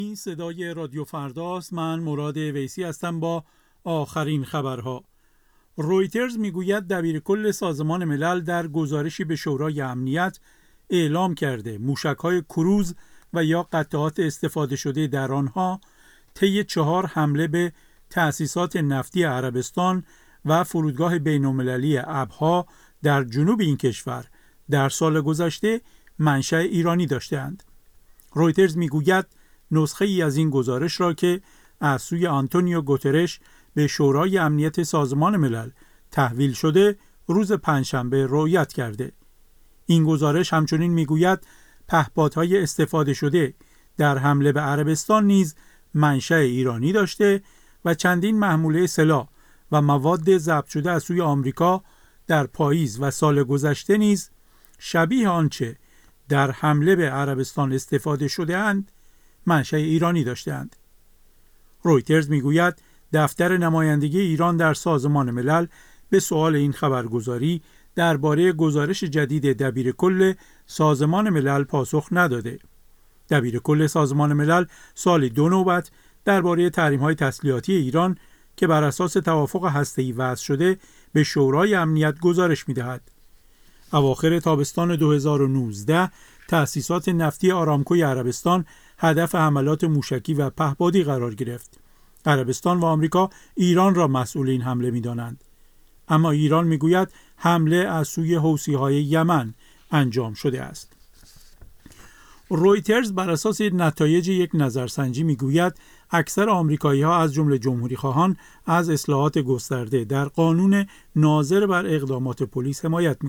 این صدای رادیو فرداست. من مراد ویسی هستم با آخرین خبرها. رویترز میگوید دبیرکل سازمان ملل در گزارشی به شورای امنیت اعلام کرده موشک‌های کروز و یا قطعات استفاده شده در آنها طی 4 حمله به تأسیسات نفتی عربستان و فرودگاه بین‌المللی ابها در جنوب این کشور در سال گذشته منشأ ایرانی داشته‌اند. رویترز میگوید نسخه ای از این گزارش را که از سوی آنتونیو گوترش به شورای امنیت سازمان ملل تحویل شده روز پنجشنبه رؤیت کرده. این گزارش همچنین میگوید پهپادهای استفاده شده در حمله به عربستان نیز منشأ ایرانی داشته و چندین محموله سلاح و مواد ضبط شده از سوی آمریکا در پاییز و سال گذشته نیز شبیه آنچه در حمله به عربستان استفاده شده اند منشأ ایرانی داشتند. رویترز میگوید دفتر نمایندگی ایران در سازمان ملل به سؤال این خبرگزاری درباره گزارش جدید دبیرکل سازمان ملل پاسخ نداده. دبیرکل سازمان ملل سالی 2 نوبت درباره تحریم‌های تسلیحاتی ایران که بر اساس توافق هسته‌ای وضع شده به شورای امنیت گزارش می‌دهد. اواخر تابستان 2019 تأسیسات نفتی آرامکوی عربستان هدف حملات موشکی و پهپادی قرار گرفت. عربستان و آمریکا ایران را مسئول این حمله می‌دانند. اما ایران میگوید حمله از سوی حوثی‌های یمن انجام شده است. رویترز بر اساس نتایج یک نظرسنجی میگوید اکثر آمریکایی‌ها از جمله جمهوری‌خواهان از اصلاحات گسترده در قانون ناظر بر اقدامات پلیس حمایت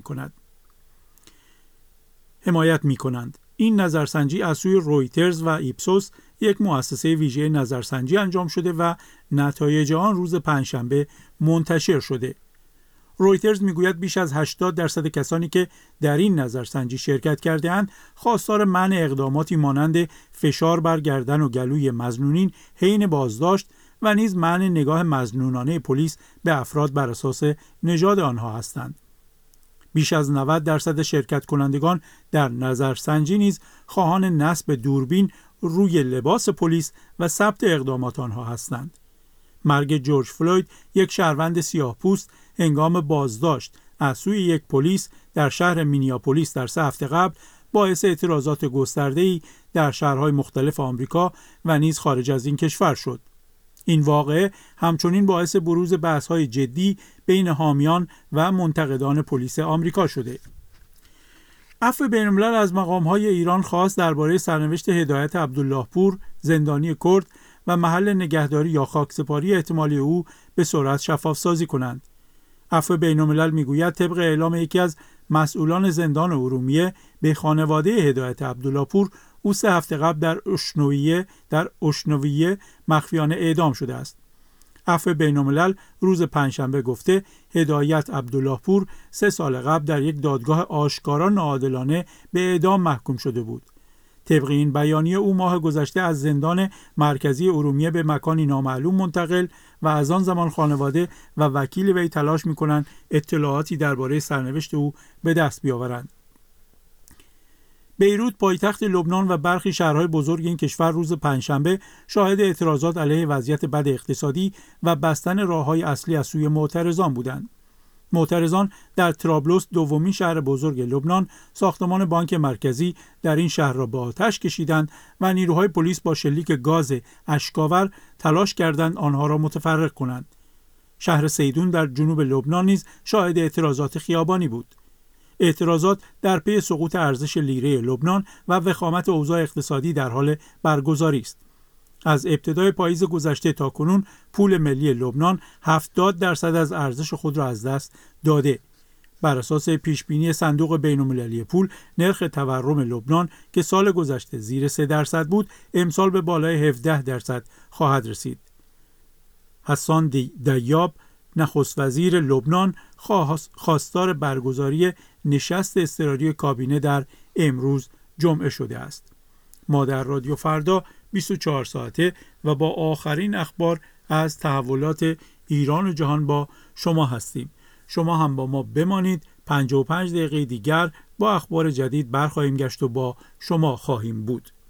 می‌کنند. این نظرسنجی از سوی رویترز و ایپسوس یک مؤسسه ویژه نظرسنجی انجام شده و نتایج آن روز پنجشنبه منتشر شده. رویترز میگوید بیش از 80% کسانی که در این نظرسنجی شرکت کرده‌اند خواستار منع اقداماتی مانند فشار بر گردن و گلوی مظنونین حین بازداشت و نیز منع نگاه مظنونانه پلیس به افراد بر اساس نژاد آنها هستند. بیش از 90% شرکت کنندگان در نظرسنجی نیز خواهان نصب دوربین روی لباس پلیس و ثبت اقدامات آنها هستند. مرگ جورج فلوید، یک شهروند سیاه‌پوست، هنگام بازداشت از سوی یک پلیس در شهر مینیاپولیس در 3 هفته قبل باعث اعتراضات گسترده‌ای در شهرهای مختلف آمریکا و نیز خارج از این کشور شد. این واقعه همچنین باعث بروز بحث‌های جدی بین حامیان و منتقدان پلیس آمریکا شده. عفو بین‌الملل از مقام‌های ایران خواست درباره سرنوشت هدایت عبدالله پور، زندانی کرد و محل نگهداری یا خاکسپاری احتمالی او به سرعت شفاف سازی کنند. عفو بین‌الملل میگوید طبق اعلام یکی از مسئولان زندان ارومیه به خانواده هدایت عبدالله پور، او 3 هفته قبل در اشنویه مخفیانه اعدام شده است. عفو بین‌الملل روز پنجشنبه گفته هدایت عبدالله پور 3 سال قبل در یک دادگاه آشکارا ناعادلانه به اعدام محکوم شده بود. طبق این بیانیه او ماه گذشته از زندان مرکزی ارومیه به مکانی نامعلوم منتقل و از آن زمان خانواده و وکیل وی تلاش می‌کنند اطلاعاتی درباره سرنوشت او به دست بیاورند. بیروت، پایتخت لبنان و برخی شهرهای بزرگ این کشور روز پنجشنبه شاهد اعتراضات علیه وضعیت بد اقتصادی و بستن راه‌های اصلی از سوی معترضان بودند. معترضان در طرابلس، دومین شهر بزرگ لبنان، ساختمان بانک مرکزی در این شهر را به آتش کشیدند و نیروهای پلیس با شلیک گاز اشک‌آور تلاش کردند آنها را متفرق کنند. شهر سیدون در جنوب لبنان نیز شاهد اعتراضات خیابانی بود. اعتراضات در پی سقوط ارزش لیره لبنان و وخامت اوضاع اقتصادی در حال برگزاری است. از ابتدای پاییز گذشته تا کنون پول ملی لبنان 70% از ارزش خود را از دست داده. بر اساس پیشبینی صندوق بین‌المللی پول، نرخ تورم لبنان که سال گذشته زیر 3% بود، امسال به بالای 17% خواهد رسید. حسان دیاب، نخست وزیر لبنان، خواستار برگزاری نشست اضطراری کابینه در امروز جمعه شده است. ما در رادیو فردا 24 ساعته و با آخرین اخبار از تحولات ایران و جهان با شما هستیم. شما هم با ما بمانید. 55 دقیقه دیگر با اخبار جدید برخواهیم گشت و با شما خواهیم بود.